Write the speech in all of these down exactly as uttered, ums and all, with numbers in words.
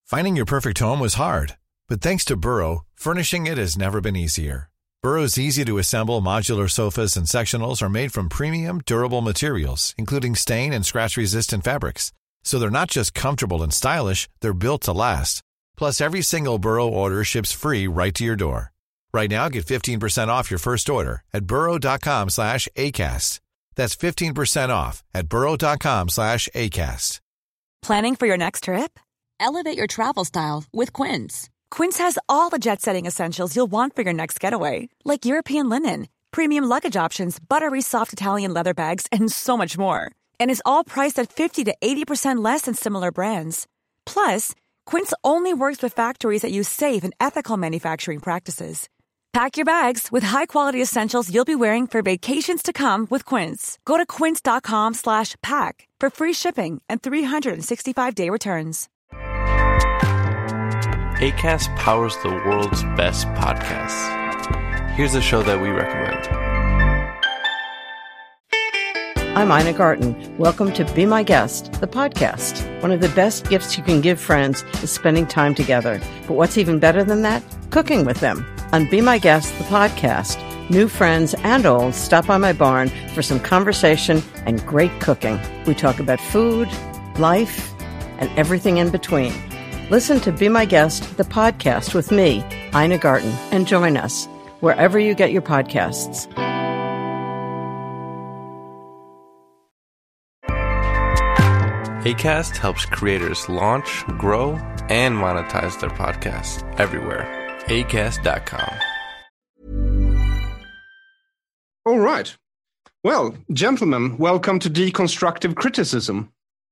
Finding your perfect home was hard, but thanks to Burrow, furnishing it has never been easier. Burrow's easy-to-assemble modular sofas and sectionals are made from premium, durable materials, including stain and scratch-resistant fabrics. So they're not just comfortable and stylish, they're built to last. Plus, every single Burrow order ships free right to your door. Right now, get fifteen percent off your first order at burrow.com slash ACAST. That's fifteen percent off at burrow.com slash ACAST. Planning for your next trip? Elevate your travel style with Quince. Quince has all the jet-setting essentials you'll want for your next getaway, like European linen, premium luggage options, buttery soft Italian leather bags, and so much more. And is all priced at fifty to eighty percent less than similar brands. Plus, Quince only works with factories that use safe and ethical manufacturing practices. Pack your bags with high-quality essentials you'll be wearing for vacations to come with Quince. Go to quince.com slash pack for free shipping and three sixty-five day returns. Acast powers the world's best podcasts. Here's a show that we recommend. I'm Ina Garten. Welcome to Be My Guest, the podcast. One of the best gifts you can give friends is spending time together. But what's even better than that? Cooking with them. On Be My Guest, the podcast, new friends and old stop by my barn for some conversation and great cooking. We talk about food, life, and everything in between. Listen to Be My Guest, the podcast with me, Ina Garten, and join us wherever you get your podcasts. Acast helps creators launch, grow, and monetize their podcasts everywhere. acast dot com. All right. Well, gentlemen, welcome to Deconstructive Criticism.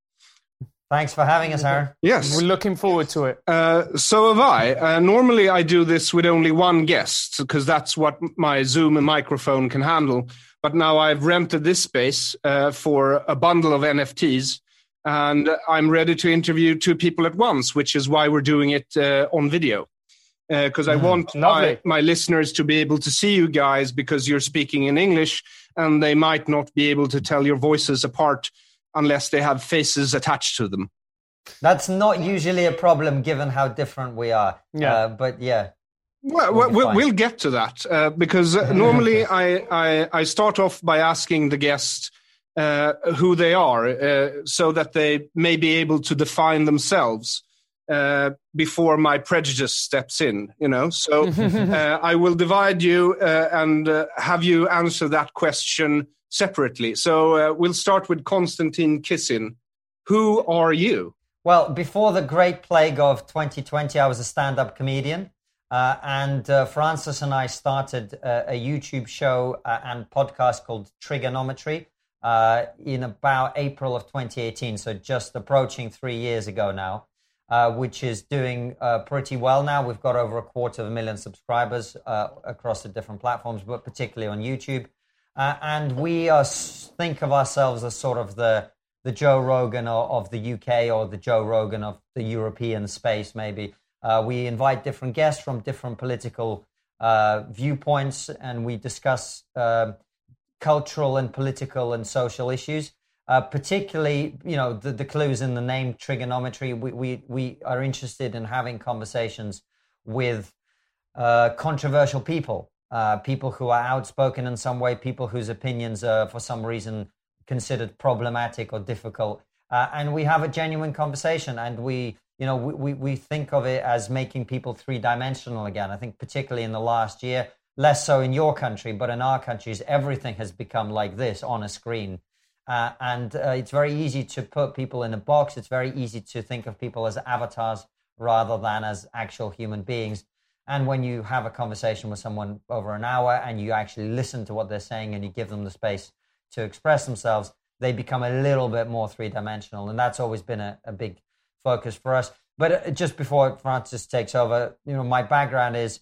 Thanks for having us, Aaron. Yes. We're looking forward to it. Uh, so have I. Uh, normally I do this with only one guest because that's what my Zoom and microphone can handle. But now I've rented this space uh, for a bundle of N F Ts. And I'm ready to interview two people at once, which is why we're doing it uh, on video. Because uh, I mm, want my, my listeners to be able to see you guys because you're speaking in English and they might not be able to tell your voices apart unless they have faces attached to them. That's not usually a problem given how different we are. Yeah. Uh, but yeah. Well, we'll, we'll, we'll get to that uh, because uh, normally I, I, I start off by asking the guest uh, who they are uh, so that they may be able to define themselves uh, before my prejudice steps in, you know. So uh, I will divide you uh, and uh, have you answer that question separately. So uh, we'll start with Konstantin Kisin. Who are you? Well, before the great plague of twenty twenty, I was a stand-up comedian. Uh, and uh, Francis and I started uh, a YouTube show uh, and podcast called Trigonometry uh, in about April of twenty eighteen. So just approaching three years ago now, uh, which is doing uh, pretty well now. We've got over a quarter of a million subscribers uh, across the different platforms, but particularly on YouTube. Uh, and we uh, think of ourselves as sort of the the Joe Rogan of, of the U K or the Joe Rogan of the European space, maybe. Uh, we invite different guests from different political uh, viewpoints, and we discuss uh, cultural and political and social issues. Uh, particularly, you know, the, the clues in the name Trigonometry. We, we, we are interested in having conversations with uh, controversial people. Uh, people who are outspoken in some way, people whose opinions are for some reason considered problematic or difficult. Uh, and we have a genuine conversation, and we, you know, we, we, we think of it as making people three-dimensional again. I think particularly in the last year, less so in your country, but in our countries, everything has become like this on a screen. Uh, and uh, it's very easy to put people in a box. It's very easy to think of people as avatars rather than as actual human beings. And when you have a conversation with someone over an hour and you actually listen to what they're saying and you give them the space to express themselves, they become a little bit more three-dimensional. And that's always been a, a big focus for us. But just before Francis takes over, you know, my background is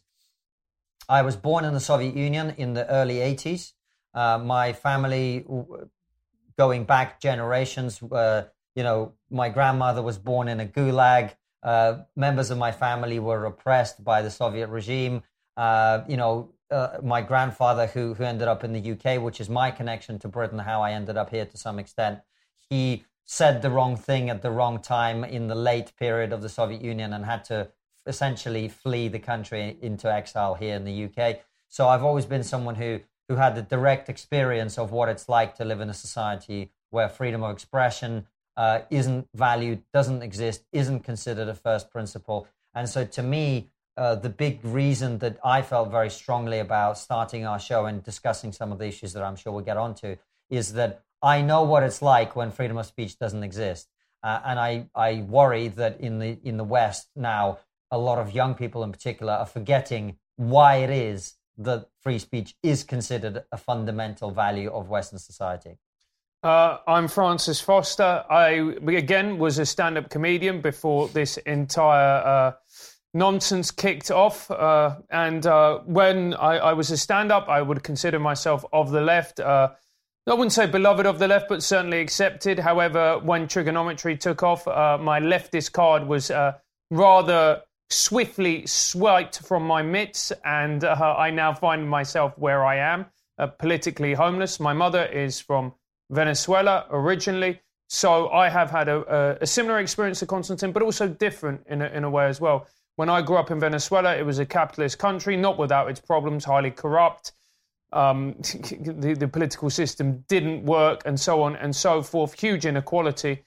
I was born in the Soviet Union in the early eighties. Uh, my family, going back generations, uh, you know, my grandmother was born in a gulag. Uh, members of my family were oppressed by the Soviet regime. Uh, you know, uh, my grandfather, who who ended up in the U K, which is my connection to Britain, how I ended up here to some extent, he said the wrong thing at the wrong time in the late period of the Soviet Union and had to essentially flee the country into exile here in the U K. So I've always been someone who, who had the direct experience of what it's like to live in a society where freedom of expression uh, isn't valued, doesn't exist, isn't considered a first principle. And so to me, uh, the big reason that I felt very strongly about starting our show and discussing some of the issues that I'm sure we'll get onto is that I know what it's like when freedom of speech doesn't exist. Uh, and I, I worry that in the in the West now, a lot of young people in particular are forgetting why it is that free speech is considered a fundamental value of Western society. Uh, I'm Francis Foster. I, again, was a stand-up comedian before this entire uh, nonsense kicked off. Uh, and uh, when I, I was a stand-up, I would consider myself of the left. Uh, I wouldn't say beloved of the left, but certainly accepted. However, when trigonometry took off, uh, my leftist card was uh, rather swiftly swiped from my mitts, and uh, I now find myself where I am, uh, politically homeless. My mother is from Venezuela originally, so I have had a, a, a similar experience to Konstantin, but also different in a, in a way as well. When I grew up in Venezuela, it was a capitalist country, not without its problems, highly corrupt. Um, the, the political system didn't work, and so on and so forth. Huge inequality.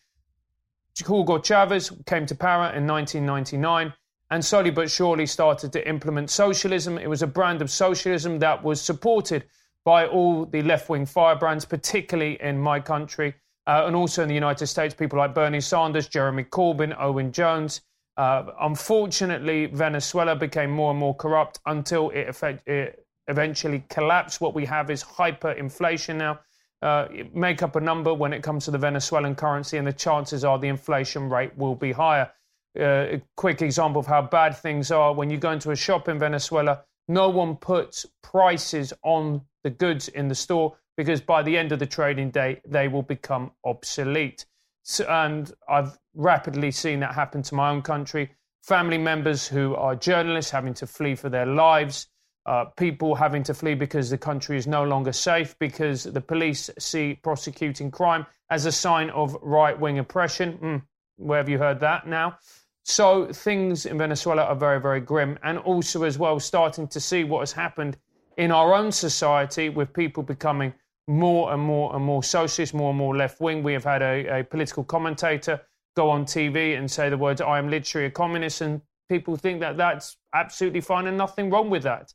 Hugo Chavez came to power in nineteen ninety-nine and slowly but surely started to implement socialism. It was a brand of socialism that was supported by all the left-wing firebrands, particularly in my country, uh, and also in the United States, people like Bernie Sanders, Jeremy Corbyn, Owen Jones. Uh, unfortunately, Venezuela became more and more corrupt until it, effect, it eventually collapsed. What we have is hyperinflation now. Uh, make up a number when it comes to the Venezuelan currency, and the chances are the inflation rate will be higher. Uh, a quick example of how bad things are. When you go into a shop in Venezuela, no one puts prices on the goods in the store because by the end of the trading day, they will become obsolete. So, and I've rapidly seen that happen to my own country. Family members who are journalists having to flee for their lives. Uh, people having to flee because the country is no longer safe because the police see prosecuting crime as a sign of right-wing oppression. Mm, where have you heard that now? So things in Venezuela are very, very grim. And also as well starting to see what has happened in our own society with people becoming more and more and more socialist, more and more left-wing. We have had a, a political commentator go on T V and say the words, "I am literally a communist," and people think that that's absolutely fine and nothing wrong with that.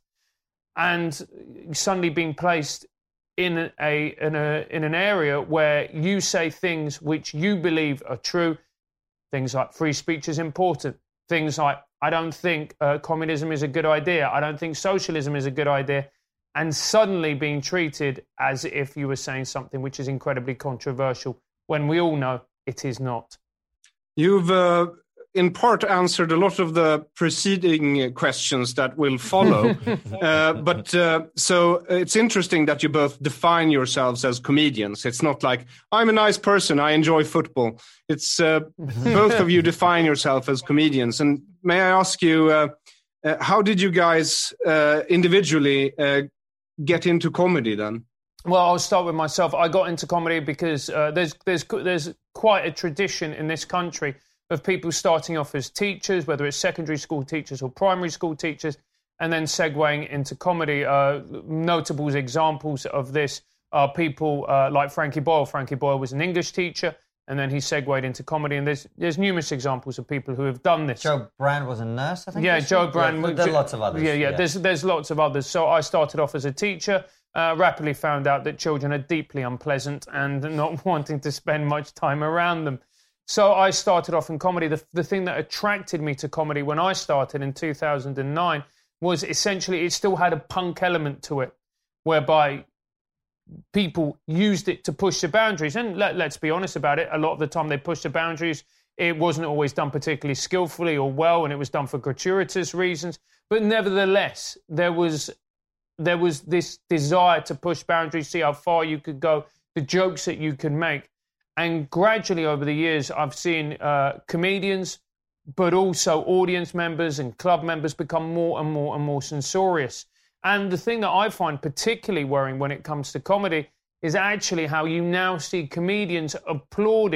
And suddenly being placed in a in a in an area where you say things which you believe are true, things like free speech is important, things like I don't think uh, communism is a good idea, I don't think socialism is a good idea, and suddenly being treated as if you were saying something which is incredibly controversial when we all know it is not. You've uh, in part answered a lot of the preceding questions that will follow. uh, but uh, so it's interesting that you both define yourselves as comedians. It's not like, I'm a nice person, I enjoy football. It's uh, both of you define yourself as comedians. And may I ask you, uh, uh, how did you guys uh, individually uh, get into comedy then? Well, I'll start with myself. I got into comedy because uh, there's there's there's quite a tradition in this country of people starting off as teachers, whether it's secondary school teachers or primary school teachers, and then segueing into comedy. Uh, notable examples of this are people uh, like Frankie Boyle. Frankie Boyle was an English teacher, and then he segued into comedy. And there's there's numerous examples of people who have done this. Joe Brand was a nurse, I think. Yeah, Joe Brand. Yeah, there are lots of others. Yeah, yeah, yeah. There's there's lots of others. So I started off as a teacher. Uh, rapidly found out that children are deeply unpleasant and not wanting to spend much time around them. So I started off in comedy. The, the thing that attracted me to comedy when I started in two thousand nine was essentially it still had a punk element to it, whereby people used it to push the boundaries. And let, let's be honest about it, a lot of the time they pushed the boundaries. It wasn't always done particularly skillfully or well, and it was done for gratuitous reasons. But nevertheless, there was... there was this desire to push boundaries, see how far you could go, the jokes that you could make. And gradually over the years, I've seen uh, comedians, but also audience members and club members become more and more and more censorious. And the thing that I find particularly worrying when it comes to comedy is actually how you now see comedians applauding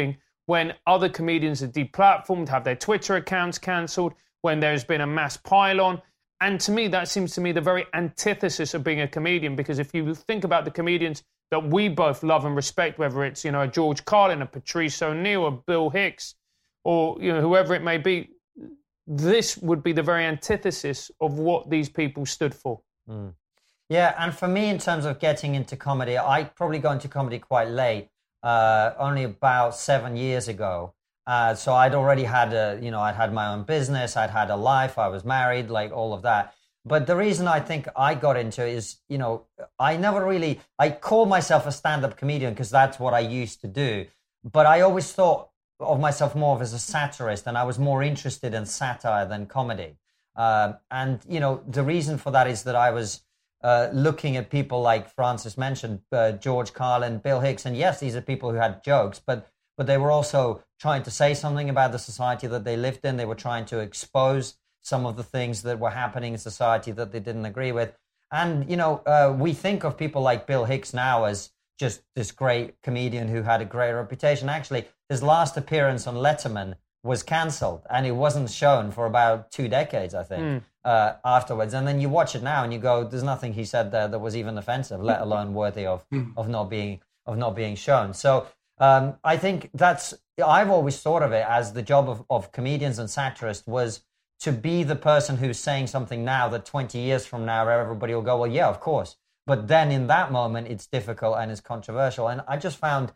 when other comedians are deplatformed, have their Twitter accounts cancelled, when there's been a mass pile-on. And to me, that seems to me the very antithesis of being a comedian, because if you think about the comedians that we both love and respect, whether it's, you know, a George Carlin, a Patrice O'Neill, a Bill Hicks, or, you know, whoever it may be, this would be the very antithesis of what these people stood for. Mm. Yeah, and for me, in terms of getting into comedy, I probably got into comedy quite late, uh, only about seven years ago. Uh, so I'd already had a, you know, I'd had my own business, I'd had a life, I was married, like all of that. But the reason I think I got into it is, you know, I never really, I call myself a stand-up comedian because that's what I used to do. But I always thought of myself more of as a satirist, and I was more interested in satire than comedy. Uh, and, you know, the reason for that is that I was uh, looking at people like Francis mentioned, uh, George Carlin, Bill Hicks, and yes, these are people who had jokes, but but they were also trying to say something about the society that they lived in. They were trying to expose some of the things that were happening in society that they didn't agree with. And, you know, uh, we think of people like Bill Hicks now as just this great comedian who had a great reputation. Actually, his last appearance on Letterman was cancelled, and it wasn't shown for about two decades, I think, mm. uh, afterwards. And then you watch it now and you go, there's nothing he said there that was even offensive, let alone worthy of, of not being of not being shown. So um, I think that's, I've always thought of it as the job of, of comedians and satirists was to be the person who's saying something now that twenty years from now everybody will go, well, yeah, of course. But then in that moment, it's difficult and it's controversial. And I just found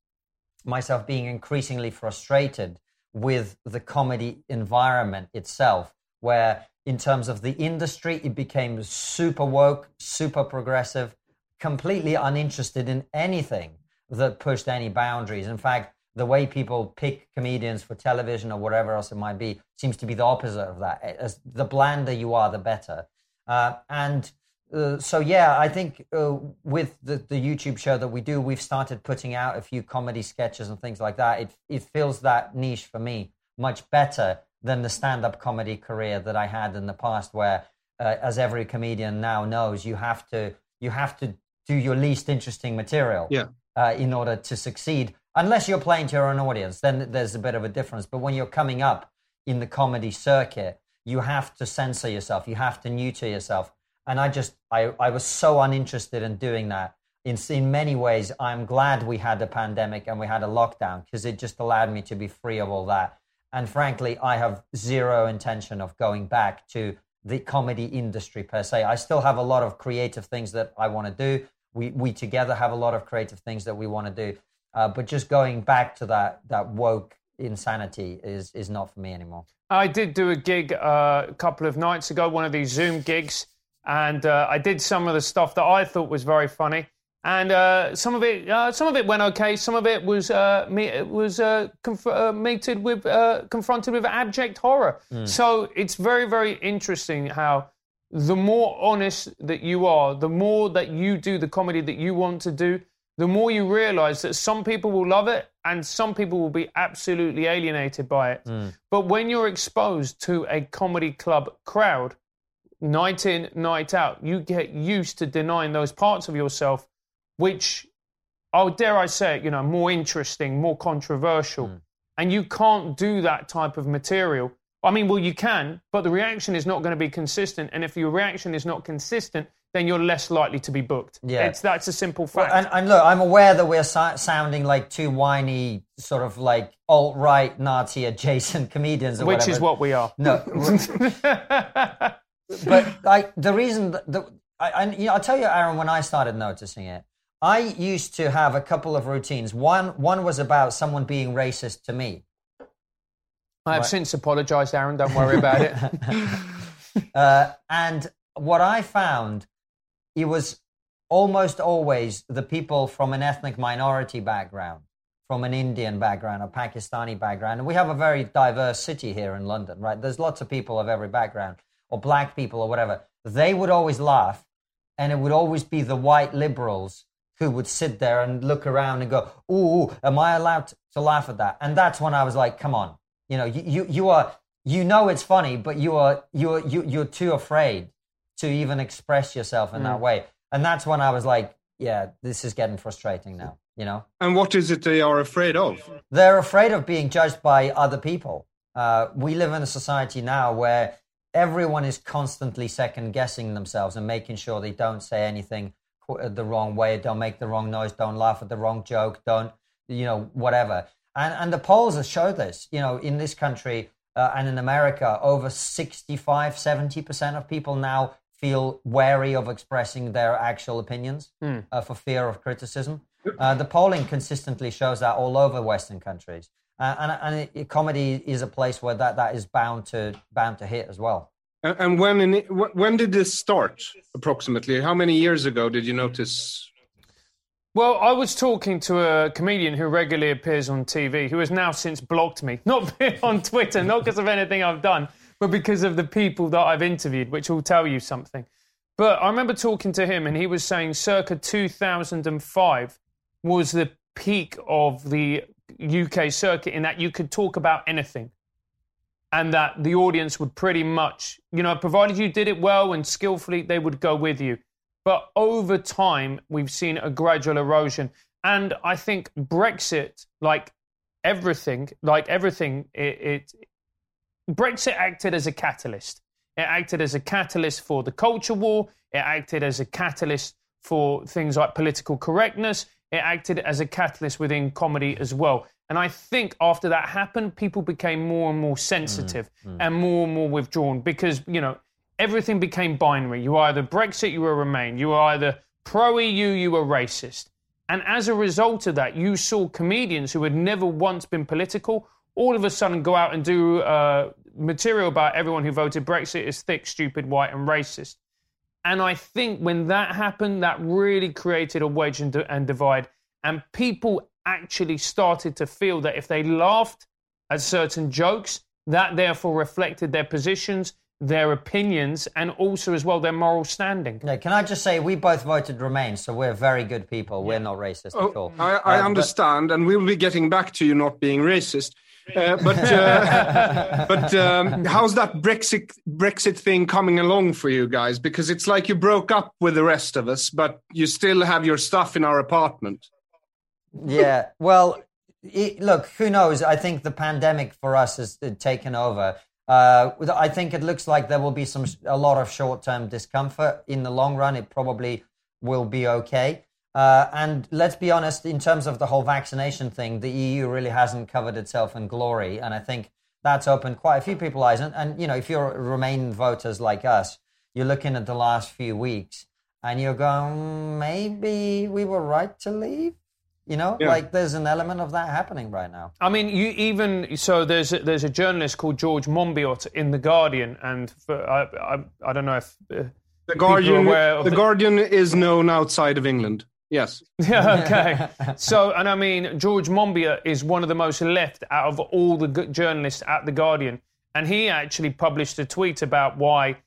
myself being increasingly frustrated with the comedy environment itself, where in terms of the industry, it became super woke, super progressive, completely uninterested in anything that pushed any boundaries. In fact, the way people pick comedians for television or whatever else it might be seems to be the opposite of that. As the blander you are, the better. Uh, and uh, so, yeah, I think uh, with the, the YouTube show that we do, we've started putting out a few comedy sketches and things like that. It, it fills that niche for me much better than the stand-up comedy career that I had in the past, where, uh, as every comedian now knows, you have to you have to do your least interesting material yeah. uh, in order to succeed. Unless you're playing to your own audience, then there's a bit of a difference. But when you're coming up in the comedy circuit, you have to censor yourself. You have to neuter yourself. And I just, I, I was so uninterested in doing that. In, in many ways, I'm glad we had a pandemic and we had a lockdown, because it just allowed me to be free of all that. And frankly, I have zero intention of going back to the comedy industry per se. I still have a lot of creative things that I want to do. We, we together have a lot of creative things that we want to do. Uh, but just going back to that that woke insanity is is not for me anymore. I did do a gig uh, a couple of nights ago, one of these Zoom gigs, and uh, I did some of the stuff that I thought was very funny, and uh, some of it uh, some of it went okay. Some of it was uh, me it was uh, conf- uh, meted with uh, confronted with abject horror. Mm. So it's very very interesting how the more honest that you are, the more that you do the comedy that you want to do, the more you realise that some people will love it and some people will be absolutely alienated by it. Mm. But when you're exposed to a comedy club crowd, night in, night out, you get used to denying those parts of yourself, which, oh, dare I say it, you know, more interesting, more controversial. Mm. And you can't do that type of material. I mean, well, you can, but the reaction is not going to be consistent. And if your reaction is not consistent, then you're less likely to be booked. Yeah. It's, that's a simple fact. Well, and, and look, I'm aware that we're so- sounding like two whiny, sort of like alt-right Nazi adjacent comedians or Which whatever. is what we are. No. But like, the reason that, the, I, I, you know, I'll tell you, Aaron, when I started noticing it, I used to have a couple of routines. One, one was about someone being racist to me. I have right. since apologised, Aaron. Don't worry about it. uh, and what I found, it was almost always the people from an ethnic minority background, from an Indian background, a Pakistani background. And we have a very diverse city here in London, right? There's lots of people of every background, or black people or whatever. They would always laugh, and it would always be the white liberals who would sit there and look around and go, ooh, am I allowed to laugh at that? And that's when I was like, come on. You know, you, you, you are, you know it's funny, but you are, you are, you, you're too afraid to even express yourself in mm. that way. And that's when I was like, yeah, this is getting frustrating now. you know. And what is it they are afraid of? They're afraid of being judged by other people. Uh, we live in a society now where everyone is constantly second-guessing themselves and making sure they don't say anything the wrong way, don't make the wrong noise, don't laugh at the wrong joke, don't, you know, whatever. And and the polls have showed this, you know, in this country uh, and in America, over sixty-five, seventy percent of people now feel wary of expressing their actual opinions mm. uh, for fear of criticism. Uh, the polling consistently shows that all over Western countries. Uh, and and it, it, comedy is a place where that, that is bound to bound to hit as well. And, and when in, when did this start, approximately? How many years ago did you notice? Well, I was talking to a comedian who regularly appears on T V, who has now since blocked me. Not on Twitter, not because of anything I've done, but because of the people that I've interviewed, which will tell you something. But I remember talking to him, and he was saying circa two thousand five was the peak of the U K circuit, in that you could talk about anything and that the audience would pretty much, you know, provided you did it well and skillfully, they would go with you. But over time, we've seen a gradual erosion. And I think Brexit, like everything, like everything, it, it Brexit acted as a catalyst. It acted as a catalyst for the culture war. It acted as a catalyst for things like political correctness. It acted as a catalyst within comedy as well. And I think after that happened, people became more and more sensitive mm, mm. and more and more withdrawn because, you know, everything became binary. You were either Brexit, you were Remain. You were either pro-E U, you were racist. And as a result of that, you saw comedians who had never once been political all of a sudden go out and do uh, material about everyone who voted Brexit is thick, stupid, white and racist. And I think when that happened, that really created a wedge and, and divide. And people actually started to feel that if they laughed at certain jokes, that therefore reflected their positions, their opinions, and also as well their moral standing. Yeah, can I just say, we both voted Remain, so we're very good people. We're not racist oh, at all. I, I uh, understand, but... and we'll be getting back to you not being racist. Uh, but uh, but um, how's that Brexit Brexit thing coming along for you guys? Because it's like you broke up with the rest of us, but you still have your stuff in our apartment. Yeah, well, it, look, who knows? I think the pandemic for us has taken over. Uh, I think it looks like there will be some a lot of short-term discomfort. In the long run, it probably will be okay. Uh, and let's be honest, in terms of the whole vaccination thing, the E U really hasn't covered itself in glory. And I think that's opened quite a few people's eyes. And, and, you know, if you're Remain voters like us, you're looking at the last few weeks and you're going, maybe we were right to leave. You know, yeah. like there's an element of that happening right now. I mean, you even so there's a, there's a journalist called George Monbiot in The Guardian. And for, I, I I don't know if uh, The Guardian, the, the Guardian is known outside of England. Yes. Yeah, okay. So, and I mean, George Monbiot is one of the most left out of all the journalists at The Guardian. And he actually published a tweet about why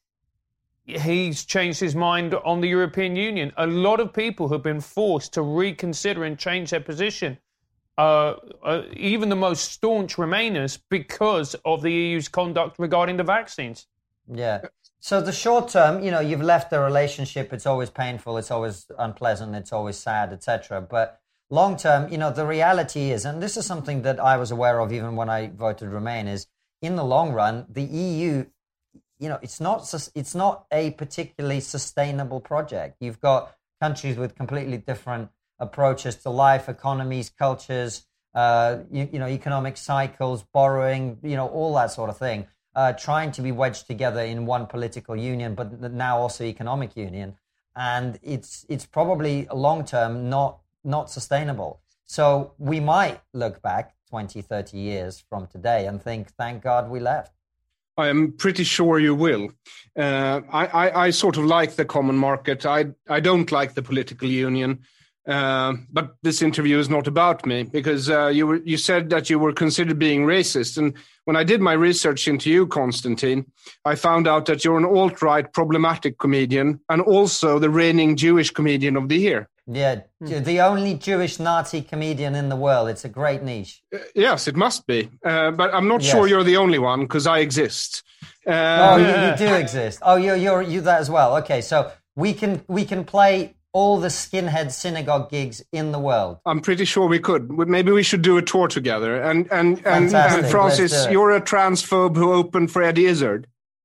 he's changed his mind on the European Union. A lot of people have been forced to reconsider and change their position, uh, uh, even the most staunch Remainers, because of the E U's conduct regarding the vaccines. Yeah. So the short term, you know, you've left the relationship. It's always painful. It's always unpleasant. It's always sad, et cetera. But long term, you know, the reality is, and this is something that I was aware of even when I voted Remain, is in the long run, the E U, you know, it's not it's not a particularly sustainable project. You've got countries with completely different approaches to life, economies, cultures, uh, you, you know, economic cycles, borrowing, you know, all that sort of thing. Uh, trying to be wedged together in one political union, but now also economic union, and it's it's probably long term not not sustainable. So we might look back twenty, thirty years from today and think, thank God we left. I am pretty sure you will. Uh, I, I I sort of like the common market. I I don't like the political union. Uh, but this interview is not about me, because uh, you were, you said that you were considered being racist. And when I did my research into you, Konstantin, I found out that you're an alt-right problematic comedian and also the reigning Jewish comedian of the year. Yeah, the only Jewish Nazi comedian in the world. It's a great niche. Uh, yes, it must be. Uh, but I'm not yes. sure you're the only one, because I exist. Uh, oh, you, you do exist. Oh, you're, you're you that as well. Okay, so we can we can play all the skinhead synagogue gigs in the world. I'm pretty sure we could. Maybe we should do a tour together. And and and, and Francis, you're a transphobe who opened for Eddie Izzard.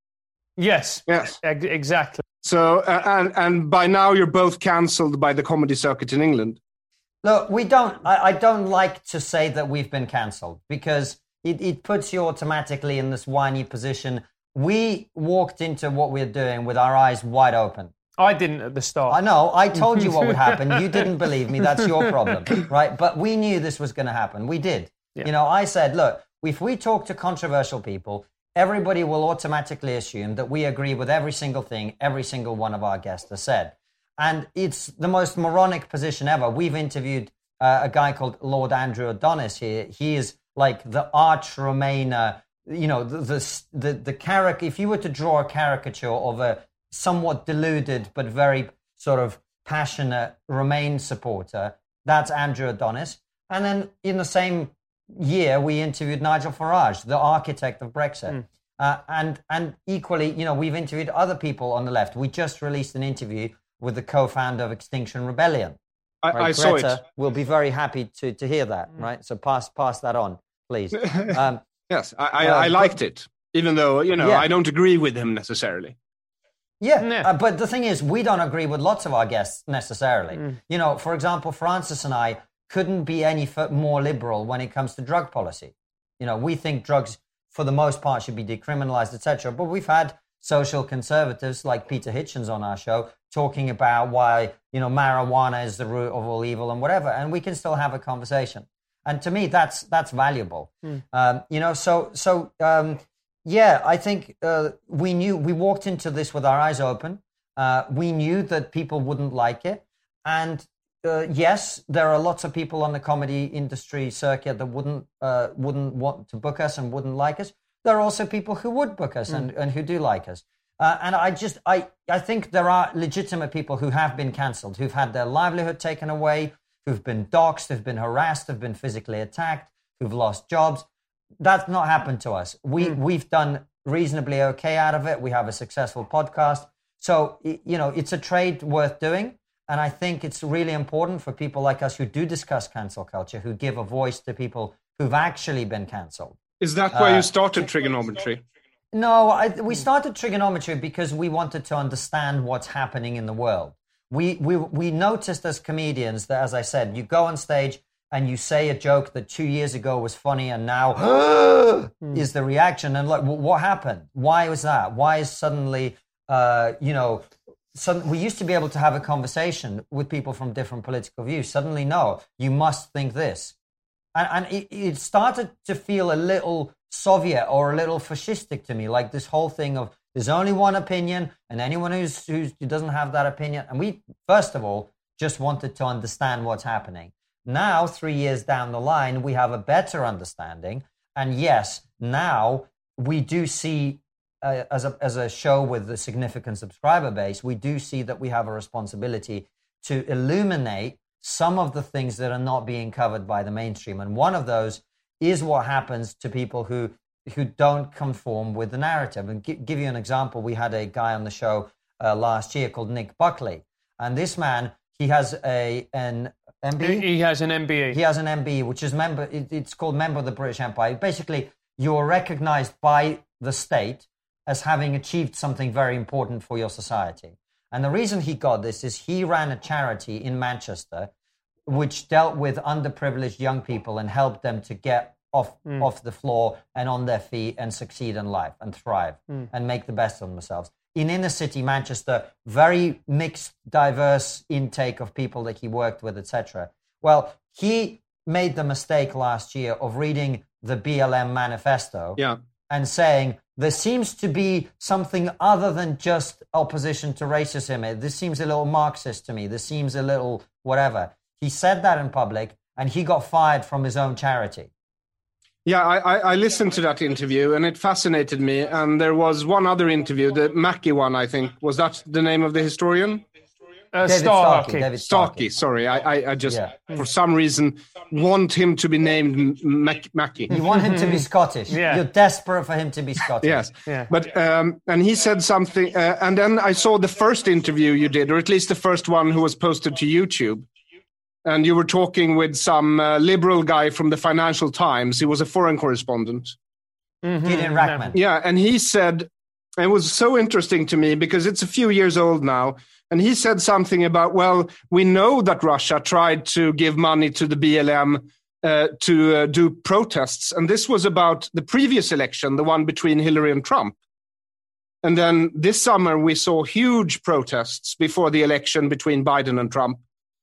Yes. Yes. Exactly. So uh, and and by now you're both cancelled by the comedy circuit in England. Look, we don't. I, I don't like to say that we've been cancelled because it, it puts you automatically in this whiny position. We walked into what we're doing with our eyes wide open. I didn't at the start. I know. I told you what would happen. You didn't believe me. That's your problem, right? But we knew this was going to happen. We did. Yeah. You know, I said, look, if we talk to controversial people, everybody will automatically assume that we agree with every single thing every single one of our guests has said. And it's the most moronic position ever. We've interviewed uh, a guy called Lord Andrew Adonis here. He is like the arch Remainer, you know, the, the, the, the character. If you were to draw a caricature of a somewhat deluded but very sort of passionate Remain supporter, that's Andrew Adonis. And then in the same year, we interviewed Nigel Farage, the architect of Brexit. Mm. Uh, and, and equally, you know, we've interviewed other people on the left. We just released an interview with the co-founder of Extinction Rebellion. I, right? I saw Greta it. will be very happy to, to hear that, right? So pass pass that on, please. Um, yes, I, I, uh, I liked but, it, even though, you know, yeah. I don't agree with him necessarily. Yeah, uh, but the thing is, we don't agree with lots of our guests necessarily. Mm. You know, for example, Francis and I couldn't be any f- more liberal when it comes to drug policy. You know, we think drugs, for the most part, should be decriminalized, et cetera. But we've had social conservatives like Peter Hitchens on our show talking about why, you know, marijuana is the root of all evil and whatever, and we can still have a conversation. And to me, that's that's valuable. Mm. Um, you know, so so um, yeah, I think uh, we knew we walked into this with our eyes open. Uh, we knew that people wouldn't like it, and uh, yes, there are lots of people on the comedy industry circuit that wouldn't uh, wouldn't want to book us and wouldn't like us. There are also people who would book us mm. and, and who do like us. Uh, and I just, I, I think there are legitimate people who have been cancelled, who've had their livelihood taken away, who've been doxxed, who've been harassed, who've been physically attacked, who've lost jobs. That's not happened to us. We, mm. We've done reasonably okay out of it. We have a successful podcast. So, you know, it's a trade worth doing. And I think it's really important for people like us who do discuss cancel culture, who give a voice to people who've actually been cancelled. Is that why uh, you started Trigonometry? No, I, we started Trigonometry because we wanted to understand what's happening in the world. We, we we noticed as comedians that, as I said, you go on stage and you say a joke that two years ago was funny and now mm. is the reaction. And like, what happened? Why was that? Why is suddenly, uh, you know, sudden, we used to be able to have a conversation with people from different political views. Suddenly, no, you must think this. And, and it, it started to feel a little Soviet or a little fascistic to me, like this whole thing of there's only one opinion and anyone who's, who's, who doesn't have that opinion. And we, first of all, just wanted to understand what's happening. Now, three years down the line, we have a better understanding. And yes, now we do see, uh, as a as a show with a significant subscriber base, we do see that we have a responsibility to illuminate some of the things that are not being covered by the mainstream. And one of those is what happens to people who who don't conform with the narrative. And g- give you an example, we had a guy on the show uh, last year called Nick Buckley. And this man, he has a an M B E? He has an M B E. He has an M B E, which is member. It, it's called Member of the British Empire. Basically, you're recognized by the state as having achieved something very important for your society. And the reason he got this is he ran a charity in Manchester which dealt with underprivileged young people and helped them to get off mm. off the floor and on their feet and succeed in life and thrive mm. and make the best of themselves. In inner city Manchester, very mixed, diverse intake of people that he worked with, et cetera. Well, he made the mistake last year of reading the B L M manifesto yeah. and saying, there seems to be something other than just opposition to racism. This seems a little Marxist to me. This seems a little whatever. He said that in public, and he got fired from his own charity. Yeah, I, I listened to that interview, and it fascinated me. And there was one other interview, the Mackey one, I think. Was that the name of the historian? Uh, David Starkey. Starkey. David Starkey, sorry. I, I, I just, Yeah. for some reason, want him to be named Mac- Mackie. You want him to be Scottish. Yeah. You're desperate for him to be Scottish. Yes, Yeah. but um, and he said something, uh, and then I saw the first interview you did, or at least the first one who was posted to YouTube, and you were talking with some uh, liberal guy from the Financial Times. He was a foreign correspondent. Mm-hmm. Gideon Rackman. Yeah, and he said, it was so interesting to me because it's a few years old now, and he said something about, well, we know that Russia tried to give money to the B L M uh, to uh, do protests, and this was about the previous election, the one between Hillary and Trump. And then this summer we saw huge protests before the election between Biden and Trump,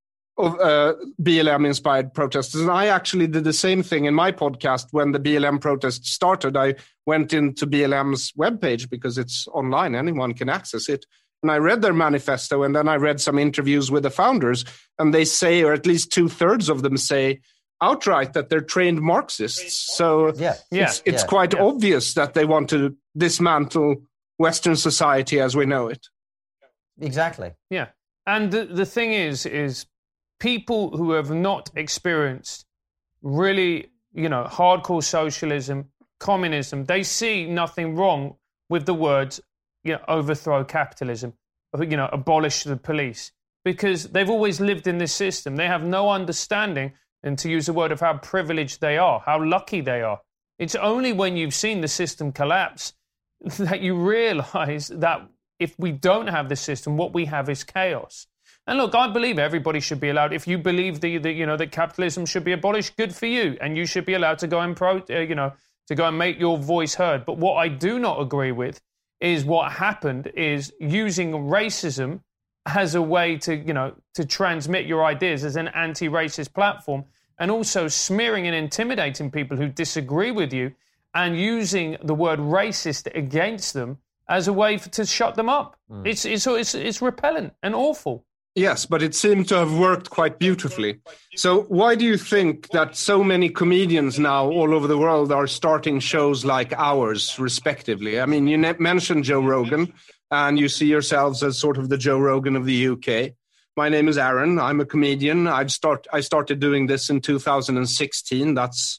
of uh, B L M-inspired protests. And I actually did the same thing in my podcast when the B L M protests started. I went into B L M's webpage because it's online. Anyone can access it. And I read their manifesto, and then I read some interviews with the founders, and they say, or at least two-thirds of them say outright, that they're trained Marxists. So Yeah. Yeah. it's, it's Yeah. quite Yeah. obvious that they want to dismantle Western society as we know it. Exactly. Yeah. And the, the thing is, is people who have not experienced really, you know, hardcore socialism, communism, they see nothing wrong with the words, you know, overthrow capitalism, you know, abolish the police, because they've always lived in this system. They have no understanding, and to use the word, of how privileged they are, how lucky they are. It's only when you've seen the system collapse that you realize that if we don't have this system, what we have is chaos. And look, I believe everybody should be allowed. If you believe the, the you know that capitalism should be abolished, good for you, and you should be allowed to go and pro, uh, you know, to go and make your voice heard. But what I do not agree with is what happened is using racism as a way to you know to transmit your ideas as an anti-racist platform, and also smearing and intimidating people who disagree with you, and using the word racist against them as a way for, to shut them up. Mm. It's, it's it's it's repellent and awful. Yes, but it seemed to have worked quite beautifully. So why do you think that so many comedians now all over the world are starting shows like ours, respectively? I mean, you ne- mentioned Joe Rogan, and you see yourselves as sort of the Joe Rogan of the U K. My name is Aaron. I'm a comedian. I've start, I started doing this in two thousand sixteen. That's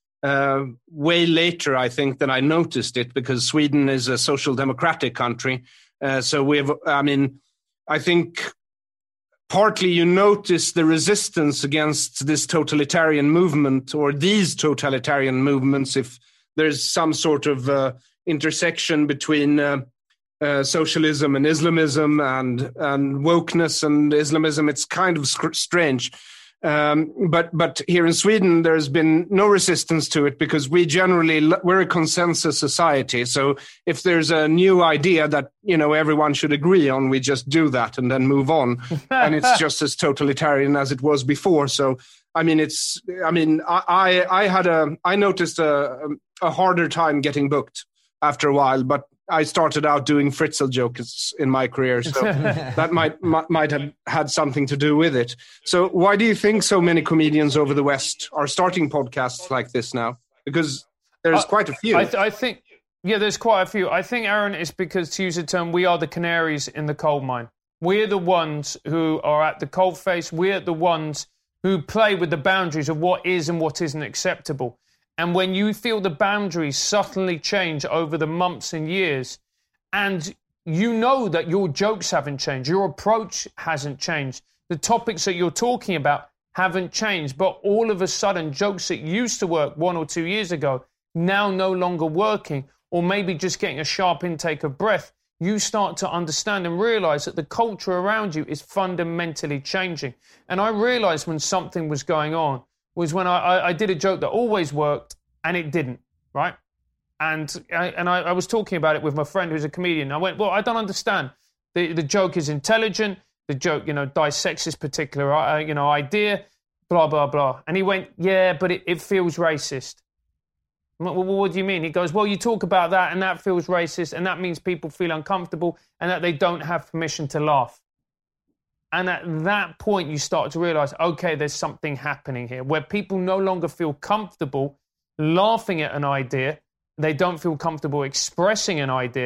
uh, way later, I think, than I noticed it, because Sweden is a social democratic country. Uh, so we've, I mean, I think... Partly you notice the resistance against this totalitarian movement, or these totalitarian movements, if there's some sort of uh, intersection between uh, uh, socialism and Islamism, and, and wokeness and Islamism. It's kind of sc- strange. Um, but but here in Sweden, there's been no resistance to it, because we generally, we're a consensus society. So if there's a new idea that, you know, everyone should agree on, we just do that and then move on. And it's just as totalitarian as it was before. So, I mean, it's, I mean, I, I had a, I noticed a, a harder time getting booked after a while, but I started out doing Fritzl jokes in my career, so that might, might might have had something to do with it. So why do you think so many comedians over the West are starting podcasts like this now? Because there's I, quite a few. I, th- I think, yeah, there's quite a few. I think, Aaron, it's because, to use a term, we are the canaries in the coal mine. We're the ones who are at the coalface. We're the ones who play with the boundaries of what is and what isn't acceptable. And when you feel the boundaries suddenly change over the months and years, and you know that your jokes haven't changed, your approach hasn't changed, the topics that you're talking about haven't changed, but all of a sudden jokes that used to work one or two years ago now no longer working, or maybe just getting a sharp intake of breath, you start to understand and realize that the culture around you is fundamentally changing. And I realized when something was going on was when I, I, I did a joke that always worked, and it didn't, right? And I, and I, I was talking about it with my friend who's a comedian. I went, well, I don't understand. The the joke is intelligent. The joke, you know, dissects this particular, uh, you know, idea, blah, blah, blah. And he went, yeah, but it, it feels racist. I'm like, well, what do you mean? He goes, well, you talk about that, and that feels racist, and that means people feel uncomfortable, and that they don't have permission to laugh. And at that point, you start to realize, okay, there's something happening here where people no longer feel comfortable laughing at an idea. They don't feel comfortable expressing an idea.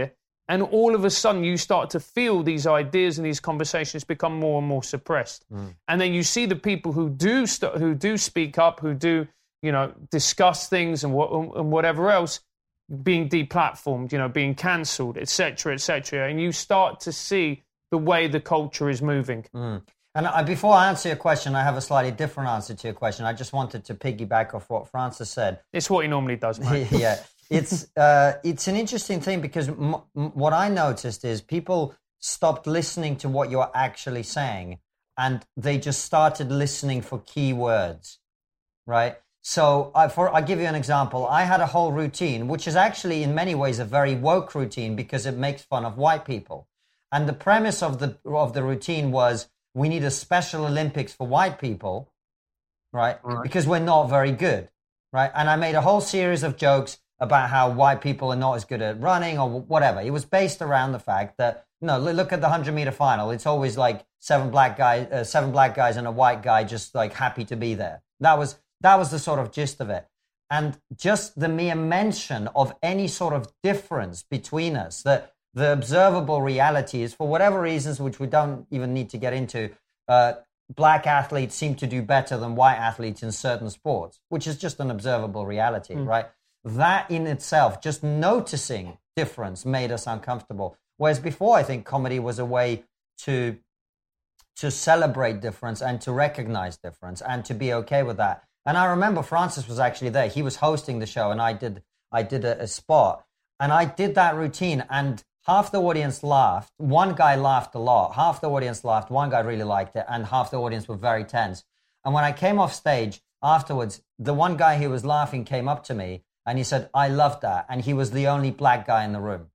And all of a sudden, you start to feel these ideas and these conversations become more and more suppressed. Mm. And then you see the people who do st- who do speak up, who do, you know, discuss things and, what, and whatever else, being deplatformed, you know, being cancelled, et cetera, et cetera. And you start to see the way the culture is moving. Mm. And I, before I answer your question, I have a slightly different answer to your question. I just wanted to piggyback off what Francis said. It's what he normally does, mate. Yeah. It's uh, it's an interesting thing because m- m- what I noticed is people stopped listening to what you're actually saying and they just started listening for key words, right? So I, for, I'll give you an example. I had a whole routine, which is actually in many ways a very woke routine because it makes fun of white people. And the premise of the of the routine was we need a Special Olympics for white people, right? right? Because we're not very good, right? And I made a whole series of jokes about how white people are not as good at running or whatever. It was based around the fact that, you know, look at the hundred meter final. It's always like seven black guys, uh, seven black guys and a white guy just like happy to be there. That was that was the sort of gist of it. And just the mere mention of any sort of difference between us, that the observable reality is, for whatever reasons, which we don't even need to get into, uh, black athletes seem to do better than white athletes in certain sports, which is just an observable reality, mm. right? That in itself, just noticing difference, made us uncomfortable. Whereas before, I think comedy was a way to to celebrate difference and to recognize difference and to be okay with that. And I remember Francis was actually there. He was hosting the show, and I did I did a, a spot, and I did that routine, and half the audience laughed. One guy laughed a lot. Half the audience laughed. One guy really liked it, and half the audience were very tense. And when I came off stage afterwards, the one guy who was laughing came up to me. And he said, I loved that. And he was the only black guy in the room.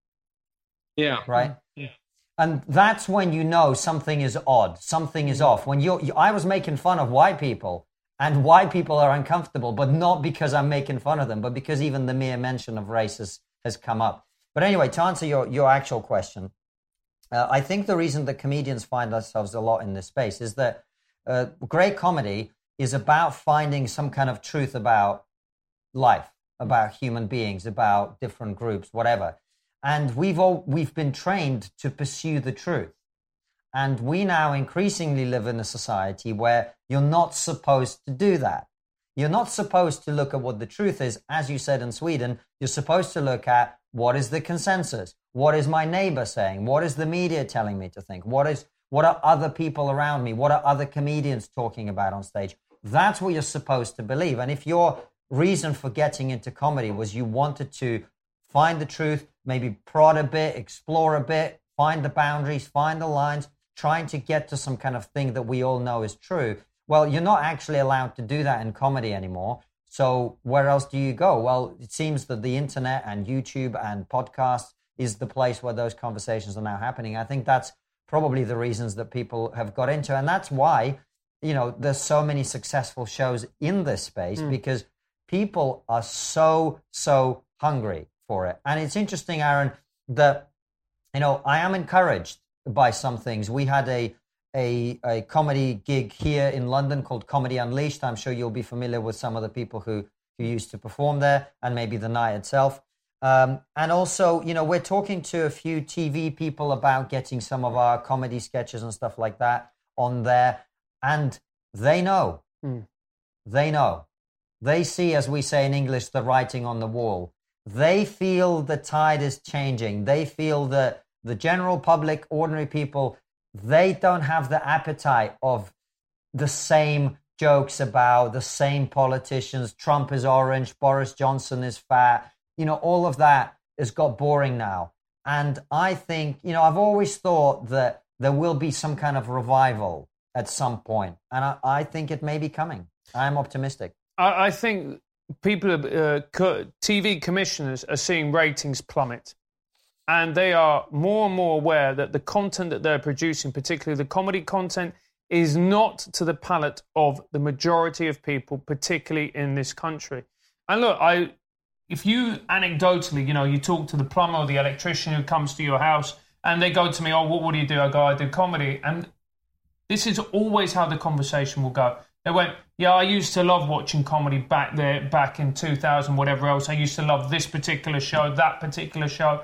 Yeah. Right? Yeah. And that's when you know something is odd, something is off. When you're, you, I was making fun of white people, and white people are uncomfortable, but not because I'm making fun of them, but because even the mere mention of race has, has come up. But anyway, to answer your, your actual question, uh, I think the reason that comedians find themselves a lot in this space is that uh, great comedy is about finding some kind of truth about life, about human beings, about different groups, whatever. And we've all we've been trained to pursue the truth. And we now increasingly live in a society where you're not supposed to do that. You're not supposed to look at what the truth is. As you said in Sweden, you're supposed to look at what is the consensus? What is my neighbor saying? What is the media telling me to think? What is what are other people around me? What are other comedians talking about on stage? That's what you're supposed to believe. And if your reason for getting into comedy was you wanted to find the truth, maybe prod a bit, explore a bit, find the boundaries, find the lines, trying to get to some kind of thing that we all know is true, well, you're not actually allowed to do that in comedy anymore. So where else do you go? Well, it seems that the internet and YouTube and podcasts is the place where those conversations are now happening. I think that's probably the reasons that people have got into. And that's why, you know, there's so many successful shows in this space mm. because people are so, so hungry for it. And it's interesting, Aaron, that, you know, I am encouraged by some things. We had a, a, a comedy gig here in London called Comedy Unleashed. I'm sure you'll be familiar with some of the people who, who used to perform there and maybe the night itself. Um, and also, you know, we're talking to a few T V people about getting some of our comedy sketches and stuff like that on there. And they know. Mm. They know. They see, as we say in English, the writing on the wall. They feel the tide is changing. They feel that the general public, ordinary people, they don't have the appetite of the same jokes about the same politicians. Trump is orange, Boris Johnson is fat. You know, all of that has got boring now. And I think, you know, I've always thought that there will be some kind of revival at some point. And I, I think it may be coming. I'm optimistic. I, I think people, uh, co- T V commissioners are seeing ratings plummet. And they are more and more aware that the content that they're producing, particularly the comedy content, is not to the palate of the majority of people, particularly in this country. And look, I, if you anecdotally, you know, you talk to the plumber or the electrician who comes to your house and they go to me, oh, what, what do you do? I go, I do comedy. And this is always how the conversation will go. They went, yeah, I used to love watching comedy back there, back in two thousand, whatever else. I used to love this particular show, that particular show.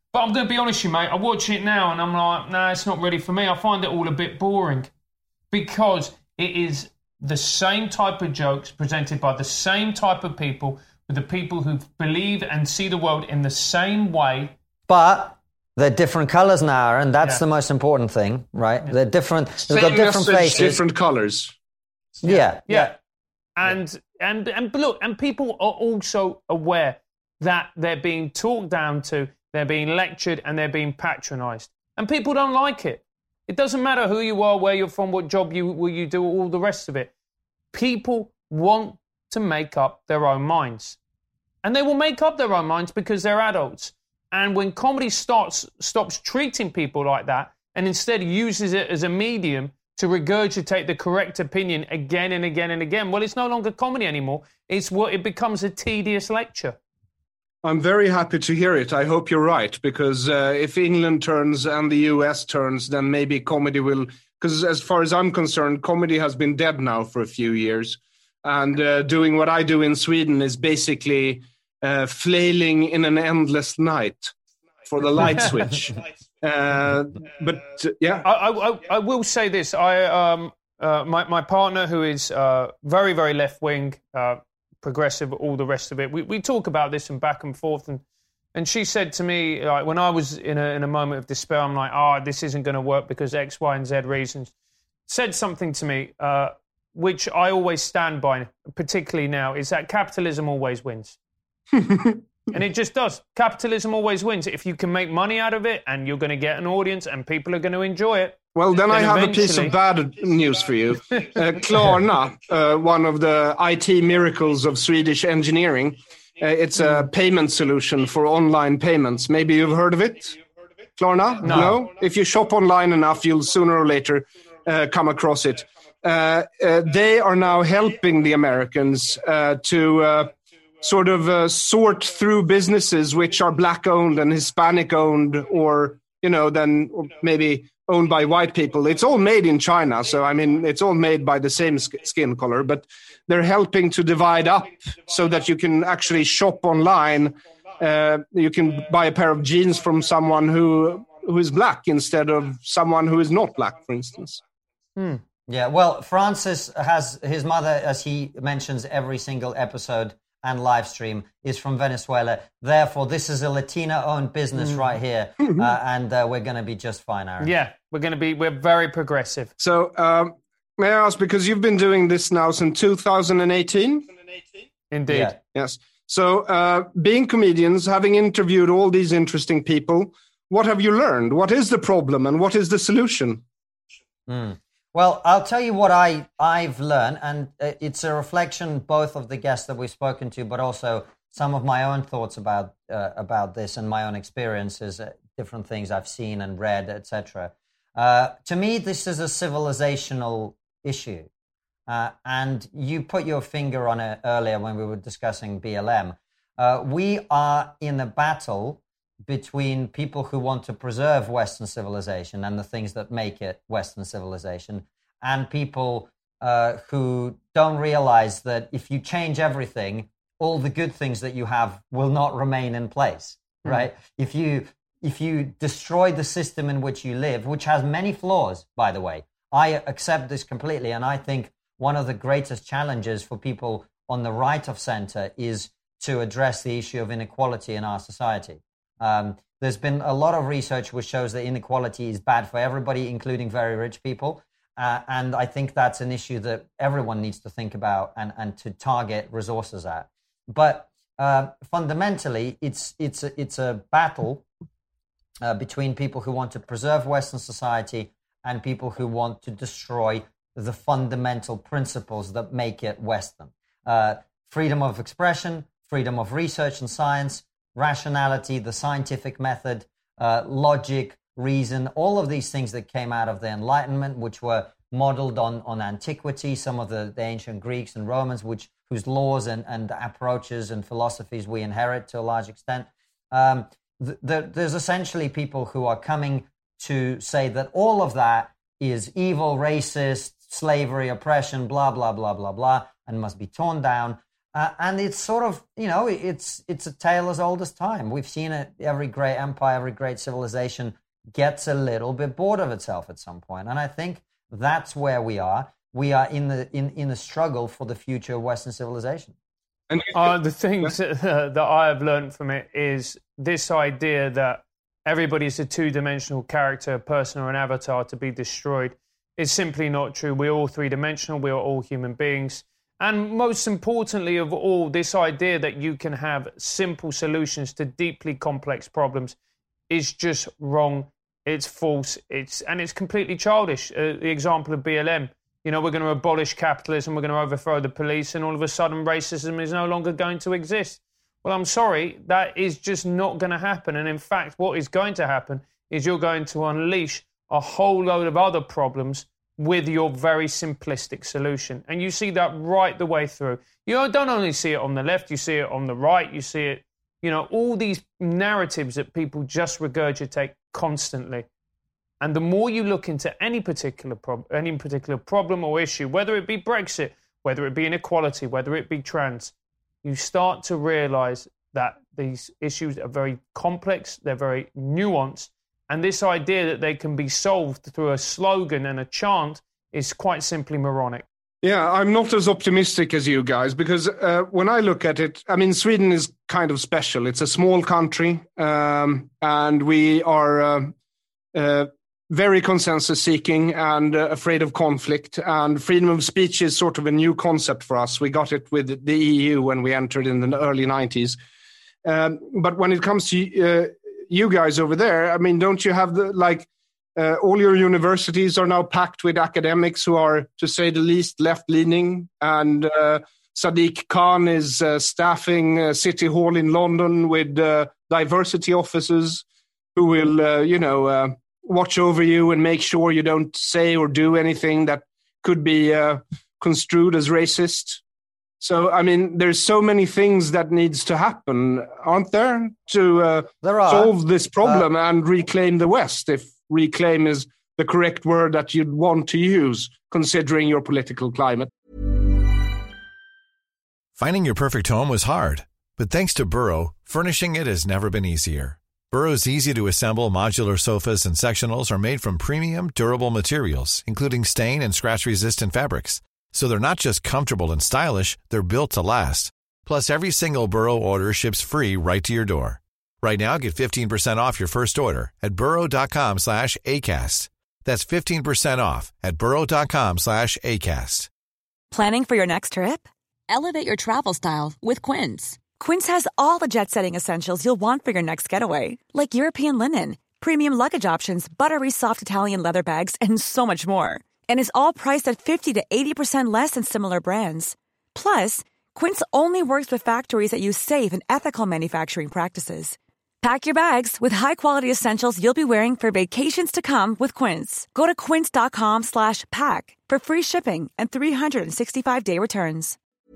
But I'm going to be honest with you, mate. I watch it now and I'm like, nah, it's not really for me. I find it all a bit boring because it is the same type of jokes presented by the same type of people with the people who believe and see the world in the same way. But they're different colours now, and that's Yeah. the most important thing, right? Yeah. They're different. They've Same got different message, faces. different colors. Yeah, yeah. Yeah. And, and, and look, and people are also aware that they're being talked down to, they're being lectured, and they're being patronised. And people don't like it. It doesn't matter who you are, where you're from, what job you will you do, all the rest of it. People want to make up their own minds. And they will make up their own minds because they're adults. And when comedy starts stops treating people like that and instead uses it as a medium to regurgitate the correct opinion again and again and again, well, it's no longer comedy anymore. It's what it becomes a tedious lecture. I'm very happy to hear it. I hope you're right, because uh, if England turns and the U S turns, then maybe comedy will... Because as far as I'm concerned, comedy has been dead now for a few years. And uh, doing what I do in Sweden is basically uh, flailing in an endless night for the light switch. Uh, but, uh, yeah. I, I, I will say this. I um, uh, my, my partner, who is uh, very, very left-wing, uh, progressive, all the rest of it, we, we talk about this and back and forth. And, and she said to me, like, when I was in a, in a moment of despair, I'm like, oh, this isn't going to work because X, Y, and Z reasons. Said something to me, uh, which I always stand by, particularly now, is that capitalism always wins. And it just does. Capitalism always wins. If you can make money out of it and you're going to get an audience and people are going to enjoy it. Well, then, then I have eventually... a piece of bad news for you. Uh, Klarna, uh, one of the I T miracles of Swedish engineering, uh, it's a payment solution for online payments. Maybe you've heard of it? Klarna? No. no? If you shop online enough, you'll sooner or later uh, come across it. Uh, uh, they are now helping the Americans uh, to... Uh, sort of uh, sort through businesses which are black-owned and Hispanic-owned or, you know, then maybe owned by white people. It's all made in China, so, I mean, it's all made by the same sk- skin color, but they're helping to divide up so that you can actually shop online. Uh, you can buy a pair of jeans from someone who who is black instead of someone who is not black, for instance. Hmm. Yeah, well, Francis has, his mother, as he mentions every single episode, and live stream is from Venezuela. Therefore, this is a Latina-owned business mm. right here, uh, and uh, we're going to be just fine, Aaron. Yeah, we're going to be, we're very progressive. So, um, may I ask, because you've been doing this now since two thousand eighteen? Indeed. Yeah. Yes. So, uh, being comedians, having interviewed all these interesting people, what have you learned? What is the problem and what is the solution? Mm. Well, I'll tell you what I, I've learned, and it's a reflection both of the guests that we've spoken to, but also some of my own thoughts about uh, about this and my own experiences, uh, different things I've seen and read, et cetera. Uh, to me, this is a civilizational issue. Uh, and you put your finger on it earlier when we were discussing B L M. Uh, we are in a battle between people who want to preserve Western civilization and the things that make it Western civilization, and people uh, who don't realize that if you change everything, all the good things that you have will not remain in place, mm. right? If you if you destroy the system in which you live, which has many flaws, by the way, I accept this completely, and I think one of the greatest challenges for people on the right of center is to address the issue of inequality in our society. Um, there's been a lot of research which shows that inequality is bad for everybody, including very rich people. Uh, and I think that's an issue that everyone needs to think about and, and to target resources at. But uh, fundamentally, it's it's a, it's a battle uh, between people who want to preserve Western society and people who want to destroy the fundamental principles that make it Western. Uh, freedom of expression, freedom of research and science, rationality, the scientific method, uh, logic, reason, all of these things that came out of the Enlightenment, which were modeled on, on antiquity, some of the, the ancient Greeks and Romans, which whose laws and, and approaches and philosophies we inherit to a large extent. Um, th- th- there's essentially people who are coming to say that all of that is evil, racist, slavery, oppression, blah, blah, blah, blah, blah, and must be torn down. Uh, and it's sort of, you know, it's it's a tale as old as time. We've seen it. Every great empire, every great civilization gets a little bit bored of itself at some point. And I think that's where we are. We are in the in, in the struggle for the future of Western civilization. And uh, the things that, uh, that I have learned from it is this idea that everybody is a two-dimensional character, a person or an avatar to be destroyed is simply not true. We're all three-dimensional. We are all human beings. And most importantly of all, this idea that you can have simple solutions to deeply complex problems is just wrong. It's false. It's and it's completely childish. Uh, the example of B L M. You know, we're going to abolish capitalism, we're going to overthrow the police, and all of a sudden racism is no longer going to exist. Well, I'm sorry, that is just not going to happen. And in fact, what is going to happen is you're going to unleash a whole load of other problems with your very simplistic solution. And you see that right the way through. You don't only see it on the left, you see it on the right, you see it, you know, all these narratives that people just regurgitate constantly. And the more you look into any particular prob- any particular problem or issue, whether it be Brexit, whether it be inequality, whether it be trans, you start to realize that these issues are very complex, they're very nuanced, and this idea that they can be solved through a slogan and a chant is quite simply moronic. Yeah, I'm not as optimistic as you guys, because uh, when I look at it, I mean, Sweden is kind of special. It's a small country, um, and we are uh, uh, very consensus-seeking and uh, afraid of conflict. And freedom of speech is sort of a new concept for us. We got it with the E U when we entered in the early nineties. Um, but when it comes to uh, you guys over there, I mean, don't you have the, like, uh, all your universities are now packed with academics who are, to say the least, left-leaning. And uh, Sadiq Khan is uh, staffing uh, City Hall in London with uh, diversity officers who will, uh, you know, uh, watch over you and make sure you don't say or do anything that could be uh, construed as racist. So, I mean, there's so many things that needs to happen, aren't there, to uh, there are. solve this problem uh, and reclaim the West, if reclaim is the correct word that you'd want to use, considering your political climate. Finding your perfect home was hard, but thanks to Burrow, furnishing it has never been easier. Burrow's easy-to-assemble modular sofas and sectionals are made from premium, durable materials, including stain and scratch-resistant fabrics. So they're not just comfortable and stylish, they're built to last. Plus, every single Burrow order ships free right to your door. Right now, get fifteen percent off your first order at burrow.com slash ACAST. That's fifteen percent off at burrow.com slash ACAST. Planning for your next trip? Elevate your travel style with Quince. Quince has all the jet-setting essentials you'll want for your next getaway, like European linen, premium luggage options, buttery soft Italian leather bags, and so much more. And is all priced at fifty to eighty percent less than similar brands. Plus, Quince only works with factories that use safe and ethical manufacturing practices. Pack your bags with high-quality essentials you'll be wearing for vacations to come with Quince. Go to quince.com slash pack for free shipping and three sixty-five day returns.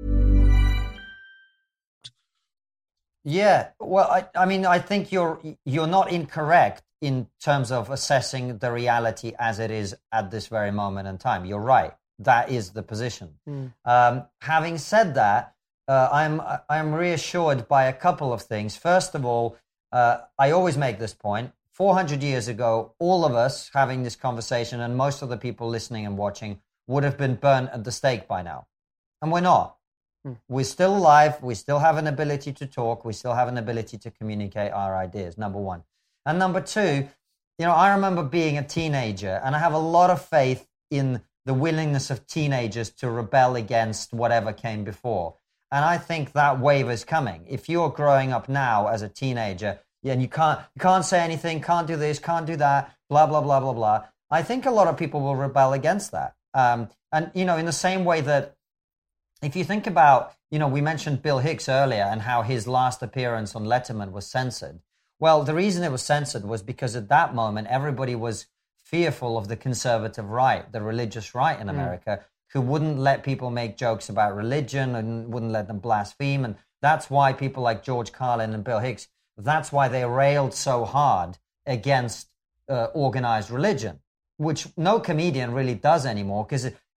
Yeah, well, I, I mean, I think you're you're not incorrect in terms of assessing the reality as it is at this very moment in time. You're right. That is the position. Mm. Um, having said that, uh, I'm I'm reassured by a couple of things. First of all, uh, I always make this point. four hundred years ago, all of us having this conversation and most of the people listening and watching would have been burnt at the stake by now. And we're not. Mm. We're still alive. We still have an ability to talk. We still have an ability to communicate our ideas, number one. And number two, you know, I remember being a teenager, and I have a lot of faith in the willingness of teenagers to rebel against whatever came before. And I think that wave is coming. If you're growing up now as a teenager, and you can't you can't say anything, can't do this, can't do that, blah, blah, blah, blah, blah, I think a lot of people will rebel against that. Um, and, you know, in the same way that if you think about, you know, we mentioned Bill Hicks earlier and how his last appearance on Letterman was censored. Well, the reason it was censored was because at that moment, everybody was fearful of the conservative right, the religious right in America, mm. who wouldn't let people make jokes about religion and wouldn't let them blaspheme. And that's why people like George Carlin and Bill Hicks, that's why they railed so hard against uh, organized religion, which no comedian really does anymore, because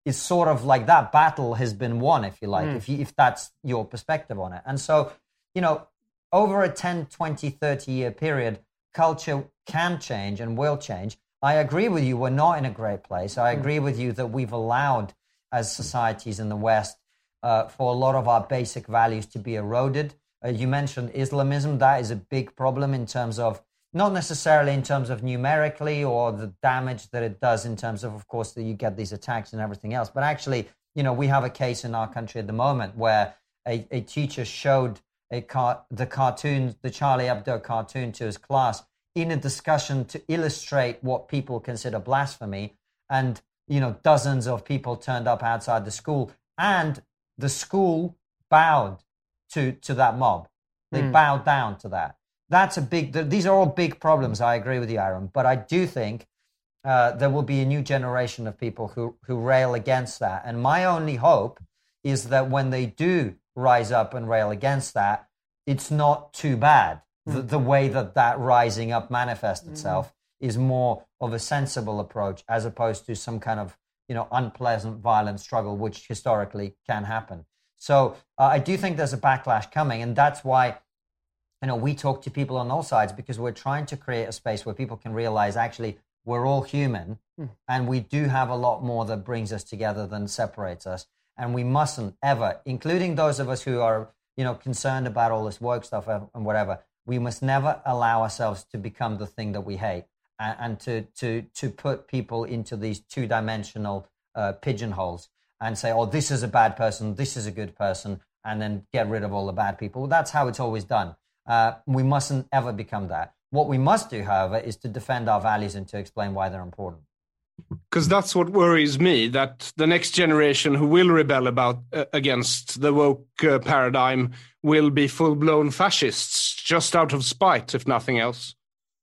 is sort of like that battle has been won, if you like, mm. if you, if that's your perspective on it. And so, you know, over a ten, twenty, thirty year period, culture can change and will change. I agree with you, we're not in a great place. I agree with you that we've allowed, as societies in the West, uh, for a lot of our basic values to be eroded. Uh, you mentioned Islamism. That is a big problem in terms of, not necessarily in terms of numerically or the damage that it does in terms of, of course, that you get these attacks and everything else. But actually, you know, we have a case in our country at the moment where a, a teacher showed a car, the cartoon, the Charlie Hebdo cartoon to his class in a discussion to illustrate what people consider blasphemy. And, you know, dozens of people turned up outside the school, and the school bowed to, to that mob. They mm. bowed down to that. That's a big, these are all big problems. I agree with you, Aaron. But I do think uh, there will be a new generation of people who, who rail against that. And my only hope is that when they do rise up and rail against that, it's not too bad. The, the way that that rising up manifests itself mm. is more of a sensible approach as opposed to some kind of, you know, unpleasant, violent struggle, which historically can happen. So uh, I do think there's a backlash coming, and that's why, you know, we talk to people on all sides, because we're trying to create a space where people can realize actually we're all human mm. and we do have a lot more that brings us together than separates us. And we mustn't ever, including those of us who are, you know, concerned about all this woke stuff and whatever, we must never allow ourselves to become the thing that we hate, and, and to to to put people into these two-dimensional uh, pigeonholes and say, oh, this is a bad person, this is a good person, and then get rid of all the bad people. Well, that's how it's always done. Uh, we mustn't ever become that. What we must do, however, is to defend our values and to explain why they're important. Because that's what worries me, that the next generation who will rebel about uh, against the woke uh, paradigm will be full-blown fascists, just out of spite, if nothing else.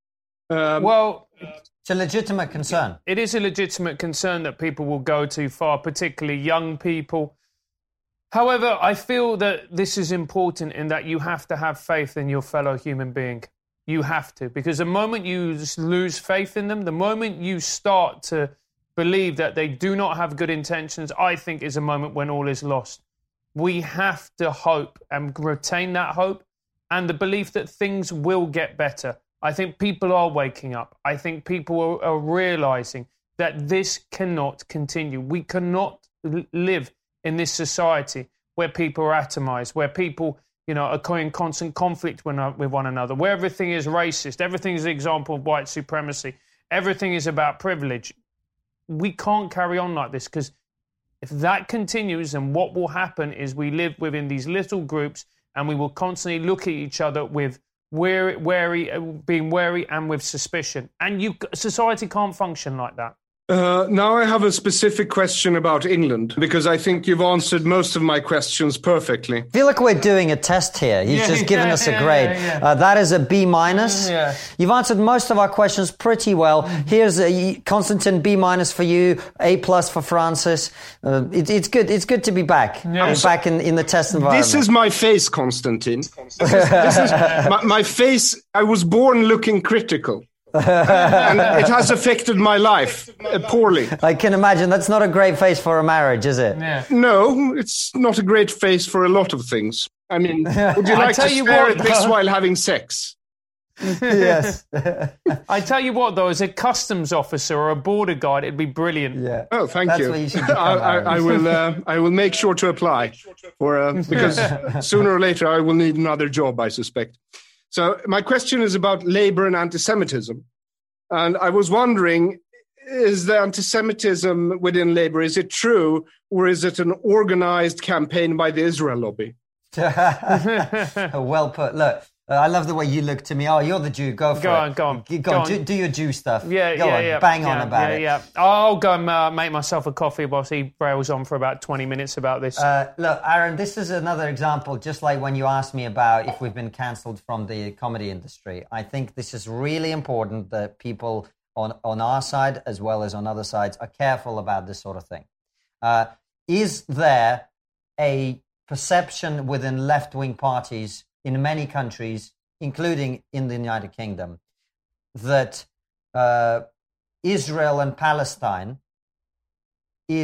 Um, well, it's a legitimate concern. It is a legitimate concern that people will go too far, particularly young people. However, I feel that this is important in that you have to have faith in your fellow human being. You have to, because the moment you lose faith in them, the moment you start to believe that they do not have good intentions, I think is a moment when all is lost. We have to hope and retain that hope and the belief that things will get better. I think people are waking up. I think people are, are realizing that this cannot continue. We cannot l- live in this society where people are atomized, where people, you know, are in constant conflict with one another, where everything is racist, everything is an example of white supremacy, everything is about privilege. We can't carry on like this, because if that continues, then what will happen is we live within these little groups and we will constantly look at each other with wary, wary, being wary and with suspicion. And you, society can't function like that. Uh, now I have a specific question about England, because I think you've answered most of my questions perfectly. I feel like we're doing a test here. He's yeah, just given yeah, us a yeah, grade. Yeah, yeah. Uh, that is a B minus. Yeah. You've answered most of our questions pretty well. Here's a Constantine, B minus for you, A plus for Francis. Uh, it, it's good. It's good to be back. Yeah. Back in, in the test environment. This is my face, Constantine. This is, this is my, my face. I was born looking critical. And it has affected my life uh, poorly. I can imagine. That's not a great face for a marriage, is it? Yeah. No, it's not a great face for a lot of things. I mean, would you like to you stare what, at this though. while having sex? Yes. I tell you what, though, as a customs officer or a border guard, it'd be brilliant. Yeah. Oh, thank That's you. what you should I, become, I, Aaron. I will. Uh, I will make sure to apply for uh, because sooner or later I will need another job, I suspect. So my question is about labor and anti-Semitism. And I was wondering, is the anti-Semitism within Labour, is it true, or is it an organized campaign by the Israel lobby? Well put. Look, uh, I love the way you look to me. Oh, you're the Jew. Go for Go it. on, go on. Go, Go on, on. Do, do your Jew stuff. Yeah, go yeah, on. yeah. Bang yeah, on about yeah, it. Yeah, I'll go and uh, make myself a coffee whilst he rails on for about twenty minutes about this. Uh, look, Aaron, this is another example, just like when you asked me about if we've been cancelled from the comedy industry. I think this is really important that people on, on our side, as well as on other sides, are careful about this sort of thing. Uh, is there a perception within left-wing parties in many countries, including in the United Kingdom, that uh, Israel and Palestine is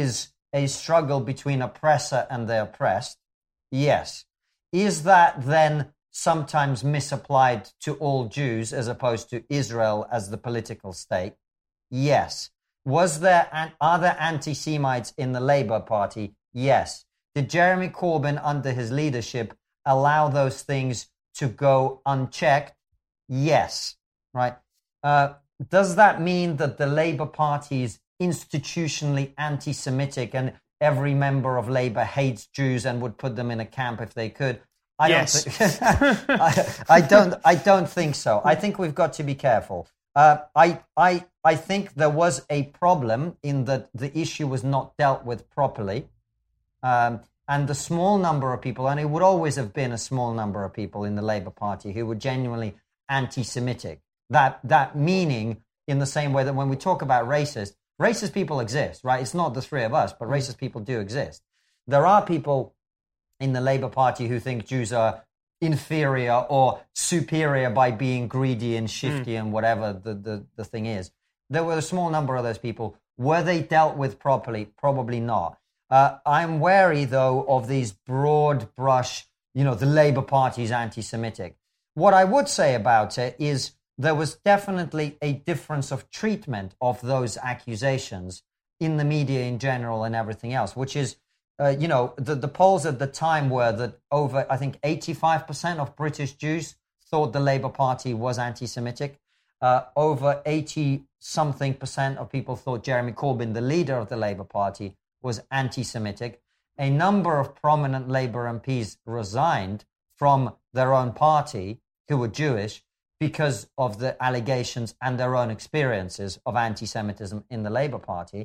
a struggle between oppressor and the oppressed? Yes. Is that then sometimes misapplied to all Jews as opposed to Israel as the political state? Yes. Was there, are there anti-Semites in the Labour Party? Yes. Did Jeremy Corbyn, under his leadership, allow those things to go unchecked? Yes. Right. Uh, does that mean that the Labour Party is institutionally anti-Semitic and every member of Labour hates Jews and would put them in a camp if they could? I yes. don't think, I, I don't. I don't think so. I think we've got to be careful. Uh, I, I, I think there was a problem in that the issue was not dealt with properly, um, and the small number of people, and it would always have been a small number of people in the Labour Party who were genuinely anti-Semitic. That that meaning, in the same way that when we talk about racist, racist people exist, right? It's not the three of us, but racist people do exist. There are people in the Labour Party who think Jews are inferior or superior by being greedy and shifty mm. and whatever the, the, the thing is. There were a small number of those people. Were they dealt with properly? Probably not. Uh, I'm wary, though, of these broad brush, you know, the Labour Party is anti-Semitic. What I would say about it is there was definitely a difference of treatment of those accusations in the media in general and everything else, which is, Uh, you know, the, the polls at the time were that over, I think, eighty-five percent of British Jews thought the Labour Party was anti-Semitic. Uh, over eighty-something percent of people thought Jeremy Corbyn, the leader of the Labour Party, was anti-Semitic. A number of prominent Labour M Ps resigned from their own party who were Jewish because of the allegations and their own experiences of anti-Semitism in the Labour Party.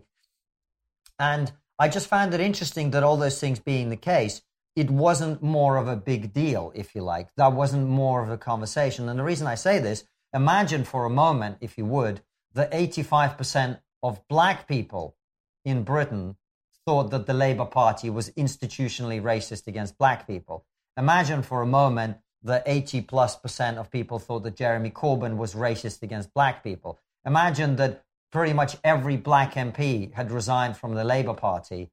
And I just found it interesting that all those things being the case, it wasn't more of a big deal, if you like. That wasn't more of a conversation. And the reason I say this, imagine for a moment, if you would, that eighty-five percent of black people in Britain thought that the Labour Party was institutionally racist against black people. Imagine for a moment that eighty plus percent of people thought that Jeremy Corbyn was racist against black people. Imagine that pretty much every black M P had resigned from the Labour Party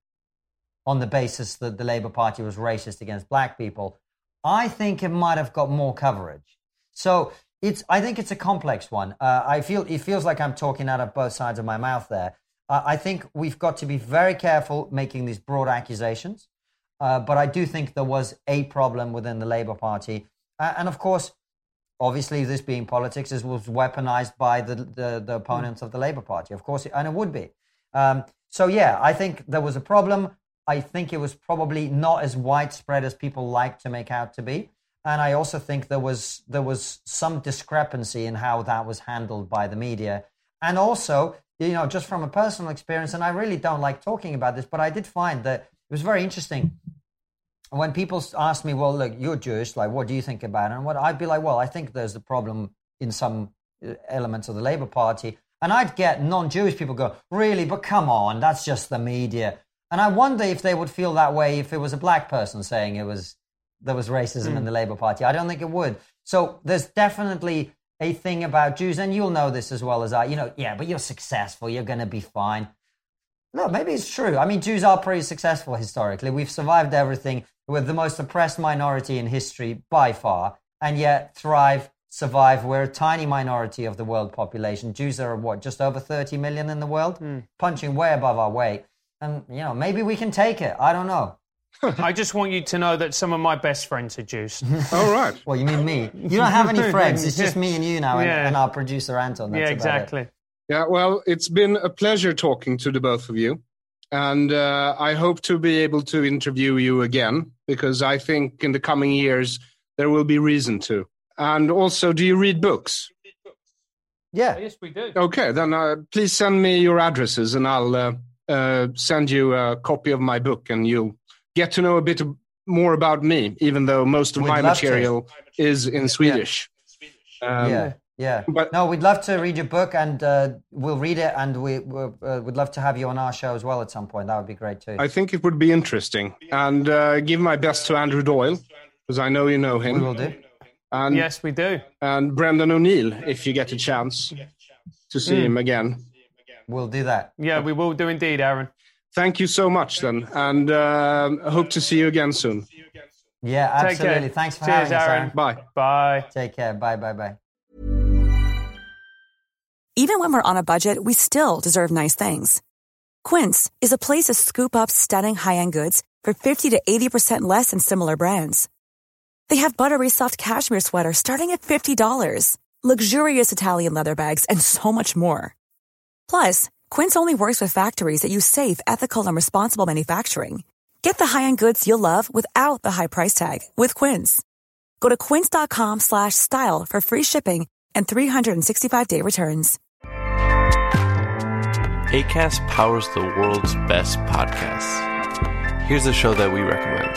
on the basis that the Labour Party was racist against black people. I think it might have got more coverage. So it's, I think it's a complex one. Uh, I feel it feels like I'm talking out of both sides of my mouth there. Uh, I think we've got to be very careful making these broad accusations. Uh, but I do think there was a problem within the Labour Party. Uh, and of course, obviously, this being politics, it was weaponized by the, the, the opponents of the Labour Party, of course, and it would be. Um, so, yeah, I think there was a problem. I think it was probably not as widespread as people like to make out to be. And I also think there was there was some discrepancy in how that was handled by the media. And also, you know, just from a personal experience, and I really don't like talking about this, but I did find that it was very interesting. When people ask me, well, look, you're Jewish, like, what do you think about it? And what I'd be like, well, I think there's a problem in some elements of the Labour Party. And I'd get non-Jewish people go, really, but come on, that's just the media. And I wonder if they would feel that way if it was a black person saying it was there was racism mm. in the Labour Party. I don't think it would. So there's definitely a thing about Jews, and you'll know this as well as I, you know, yeah, but you're successful, you're going to be fine. No, maybe it's true. I mean, Jews are pretty successful historically. We've survived everything. We're the most oppressed minority in history by far, and yet thrive, survive. We're a tiny minority of the world population. Jews are, what, just over thirty million in the world? Mm. Punching way above our weight. And, you know, maybe we can take it. I don't know. I just want you to know that some of my best friends are Jews. All right. Well, you mean me. You don't have any friends. It's just me and you now, and, yeah. and our producer, Anton. That's yeah, exactly. Yeah, well, it's been a pleasure talking to the both of you. And uh, I hope to be able to interview you again, because I think in the coming years there will be reason to. And also, do you read books? Yeah. Yes, we do. Okay, then uh, please send me your addresses and I'll uh, uh, send you a copy of my book, and you'll get to know a bit more about me, even though most of We'd my material to. is in Swedish. Yeah. Um, yeah. Yeah, but, no, we'd love to read your book, and uh, we'll read it, and we uh, would love to have you on our show as well at some point. That would be great too. I think it would be interesting, and uh, give my best to Andrew Doyle, because I know you know him. We will do. And, yes, we do. And Brendan O'Neill, if you get a chance to see mm. him again. We'll do that. Yeah, we will do indeed, Aaron. thank you so much then. And uh, I hope to see you again soon. Yeah, absolutely. Thanks for Cheers, having us, Aaron. Aaron. Bye. Bye. Take care. Bye, bye, bye. Even when we're on a budget, we still deserve nice things. Quince is a place to scoop up stunning high-end goods for fifty to eighty percent less than similar brands. They have buttery soft cashmere sweaters starting at fifty dollars, luxurious Italian leather bags, and so much more. Plus, Quince only works with factories that use safe, ethical, and responsible manufacturing. Get the high-end goods you'll love without the high price tag with Quince. Go to quince.com slash style for free shipping and three sixty-five day returns. Acast powers the world's best podcasts. Here's a show that we recommend.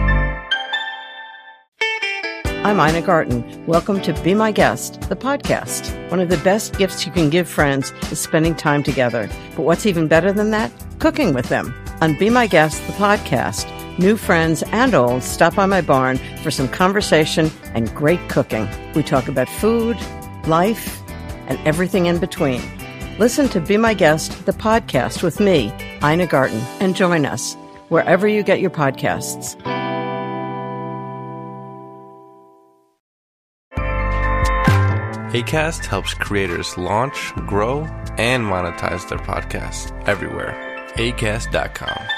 I'm Ina Garten. Welcome to Be My Guest, the podcast. One of the best gifts you can give friends is spending time together. But what's even better than that? Cooking with them. On Be My Guest, the podcast, new friends and old stop by my barn for some conversation and great cooking. We talk about food, life, and everything in between. Listen to Be My Guest, the podcast with me, Ina Garten, and join us wherever you get your podcasts. Acast helps creators launch, grow, and monetize their podcasts everywhere. acast dot com.